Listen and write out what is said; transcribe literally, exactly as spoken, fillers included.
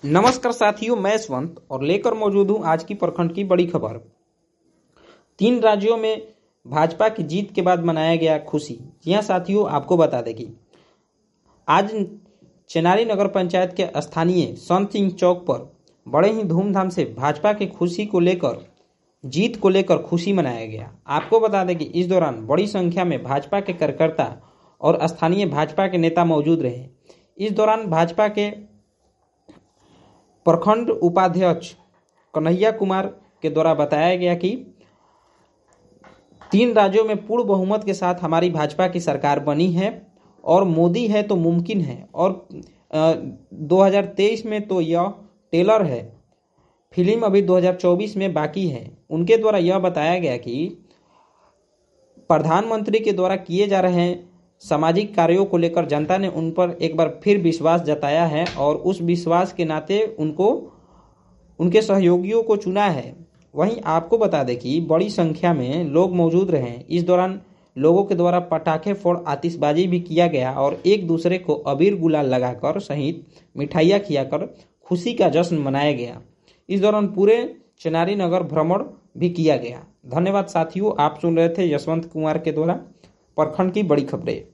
नमस्कार साथियों, मैं यशवंत और लेकर मौजूद हूं आज की प्रखंड की बड़ी खबर। तीन राज्यों में भाजपा की जीत के बाद मनाया गया खुशी। जी हां साथियों, आपको बता दें कि आज चेनारी नगर पंचायत के स्थानीय संत सिंह चौक पर बड़े ही धूमधाम से भाजपा की खुशी को लेकर जीत को लेकर खुशी मनाया गया। आपको बता दें कि इस दौरान बड़ी संख्या में भाजपा के कार्यकर्ता और स्थानीय भाजपा के नेता मौजूद रहे। इस दौरान भाजपा के प्रखंड उपाध्यक्ष कन्हैया कुमार के द्वारा बताया गया कि तीन राज्यों में पूर्ण बहुमत के साथ हमारी भाजपा की सरकार बनी है और मोदी है तो मुमकिन है, और दो हज़ार तेईस में तो यह टेलर है, फिल्म अभी दो हज़ार चौबीस में बाकी है। उनके द्वारा यह बताया गया कि प्रधानमंत्री के द्वारा किए जा रहे हैं सामाजिक कार्यों को लेकर जनता ने उन पर एक बार फिर विश्वास जताया है और उस विश्वास के नाते उनको उनके सहयोगियों को चुना है। वहीं आपको बता दें कि बड़ी संख्या में लोग मौजूद रहे। इस दौरान लोगों के द्वारा पटाखे फोड़ आतिशबाजी भी किया गया और एक दूसरे को अबीर गुलाल लगाकर सहित मिठाइयाँ खिलाकर खुशी का जश्न मनाया गया। इस दौरान पूरे चेनारी नगर भ्रमण भी किया गया। धन्यवाद साथियों, आप सुन रहे थे यशवंत कुमार के द्वारा प्रखंड की बड़ी खबरें।